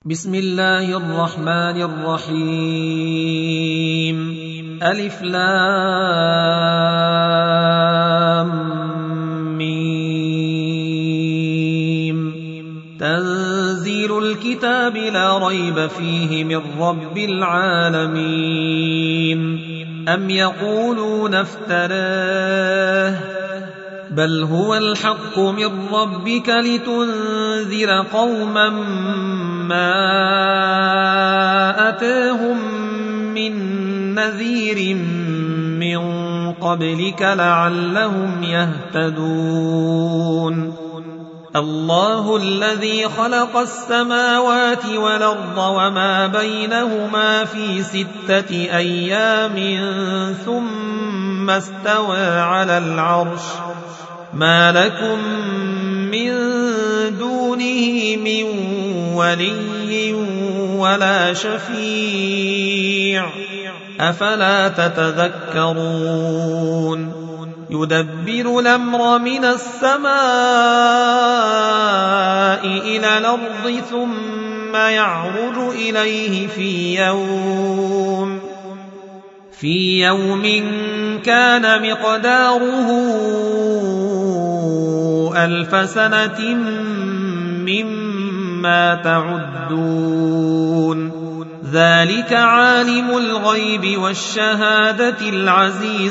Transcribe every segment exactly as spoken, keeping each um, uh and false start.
بسم الله الرحمن الرحيم. ألف لام ميم. تنزيل الكتاب لا ريب فيه من رب العالمين. أم يقولون افتراه بل هو الحق من ربك لتنذر قوما ما أتاهم من نذير من قبلك لعلهم يهتدون. الله الذي خلق السماوات والأرض وما بينهما في ستة أيام ثم استوى على العرش ما لكم من دونه من ولي ولا شفيع أفلا تتذكرون. يدبر الأمر من السماء إلى الأرض ثم يعرج إليه في يوم في يوم كان مقداره ألف سنة مما تعدون. ذلك عالم الغيب والشهادة العزيز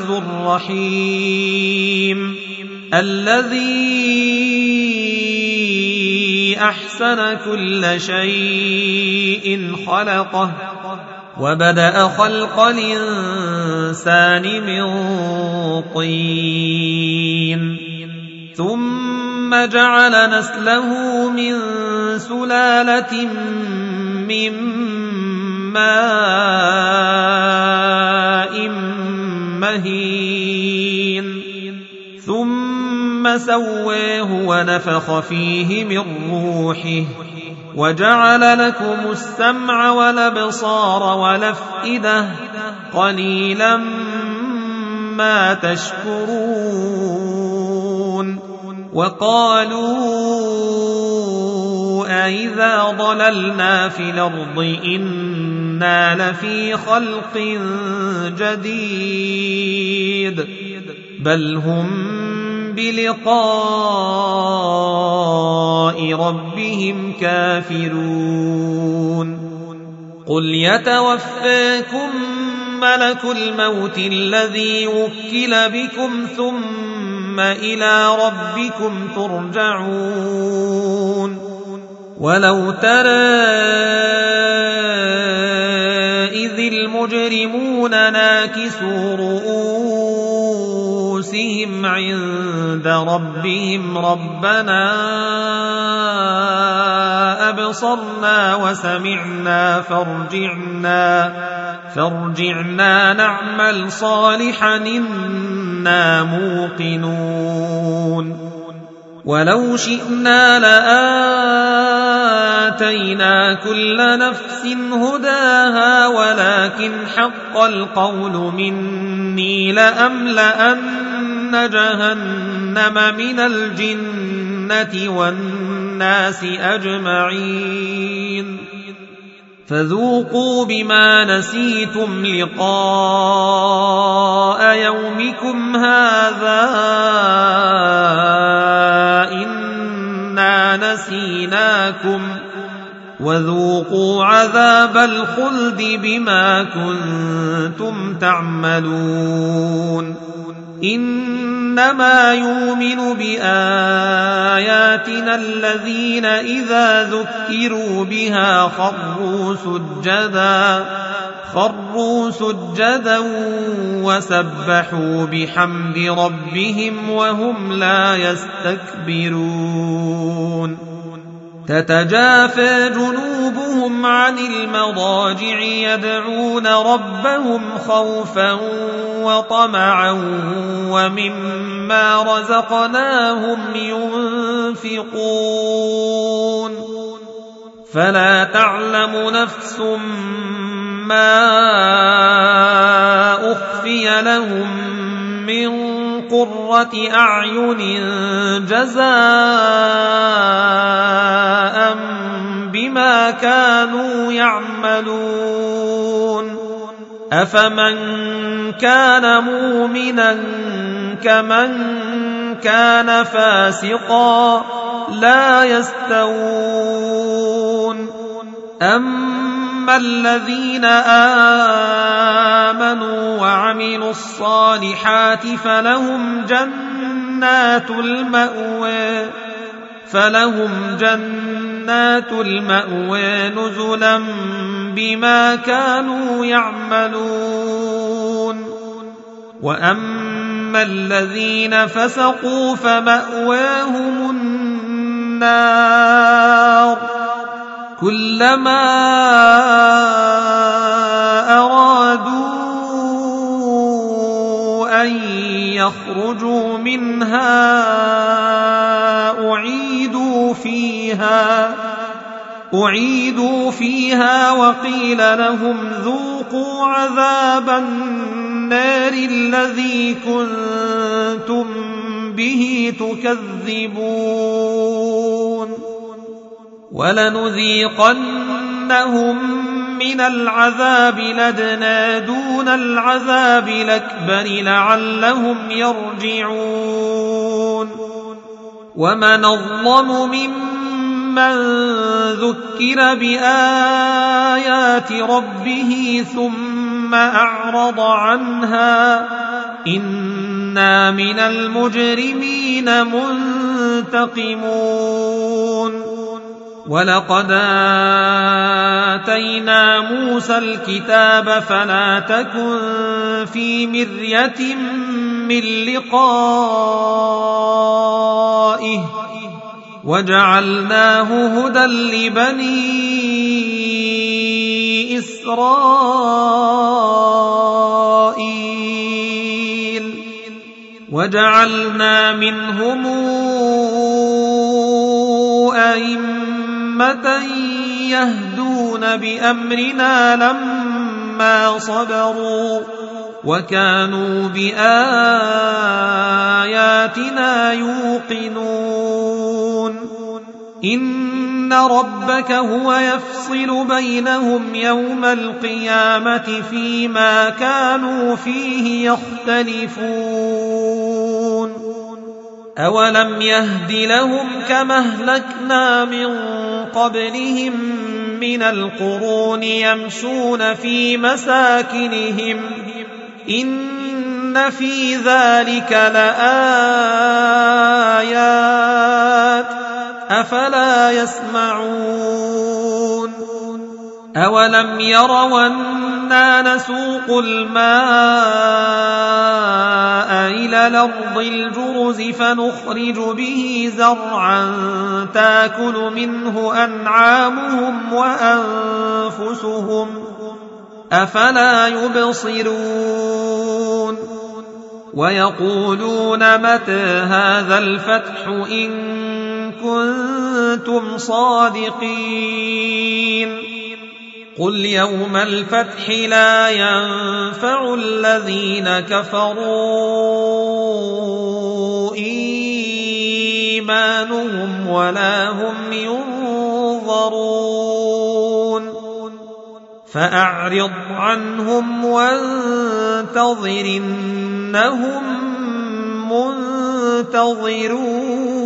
الرحيم الذي أحسن كل شيء خلقه وبدأ خلق الإنسان من طين ثم جعل نسله من سلالة من ماء مهين ثم سواه ونفخ فيه من روحه وجعل لكم السمع والأبصار والأفئدة قليلا ما تشكرون. وقالوا أئذا ضللنا في الأرض إنا لفي خلق جديد بل هم بلقاء ربهم كافرون. قل يتوفاكم ملك الموت الذي وكل بكم ثم إلى ربكم ترجعون. ولو ترى إذ المجرمون ناكسوا رؤوسهم عند ربهم ربنا أبصرنا وسمعنا فارجعنا فارجعنا نعمل صالحا إنا موقنون. ولو شئنا لآتينا كل نفس هداها ولكن حق القول مني لأملأن جهنم من الجنة والناس أجمعين فذوقوا بما نسيتم لقاء يومكم هذا إنا نسيناكم وذوقوا عذاب الخلد بما كنتم تعملون. إنما يؤمن بآياتنا الذين إذا ذكروا بها خروا سجدا خروا سجدا وسبحوا بحمد ربهم وهم لا يستكبرون. تتجافى جنوبهم عن المضاجع يدعون ربهم خوفا وطمعا ومما رزقناهم ينفقون. فلا تعلم نفس ما أخفي لهم من قرة أعين جزاء بما كانوا يعملون أفمن كان مؤمنا كمن كان فاسقا لا يستوون أما الذين آمنوا وعملوا الصالحات فلهم جنات المأوى فلهم جنات المأوى نزلا بما كانوا يعملون وأما الذين فسقوا فمأواهم النار كلما أرادوا أن يخرجوا منها أعيدوا فيها أعيدوا فيها وقيل لهم ذوقوا عذاب النار الذي كنتم به تكذبون ولنذيقنهم من العذاب الأدنى دون العذاب الأكبر لعلهم يرجعون ومن أظلم ممن ذكر بآيات ربه ثم أعرض عنها إنا من المجرمين منتقمون ولقد آتينا موسى الكتاب فلا تكن في مرية من لقائه وجعلناه هدى لبني إسرائيل وجعلنا منهم أئمة يهدون بأمرنا لما صبروا وكانوا بآياتنا يوقنون إن ربك هو يفصل بينهم يوم القيامة فيما كانوا فيه يختلفون أولم يهد لهم كما أهلكنا من قبلهم من القرون يمشون في مساكنهم إن في ذلك لآيات أفلا يسمعون أولم يروا أنا نسوق الماء إلى الأرض الجرز فنخرج به زرعا تاكل منه أنعامهم وأنفسهم أفلا يبصرون ويقولون متى هذا الفتح إن كنتم صادقين قل يوم الفتح لا ينفع الذين كفروا إيمانهم ولا هم ينظرون فأعرض عنهم وانتظر إنهم منتظرون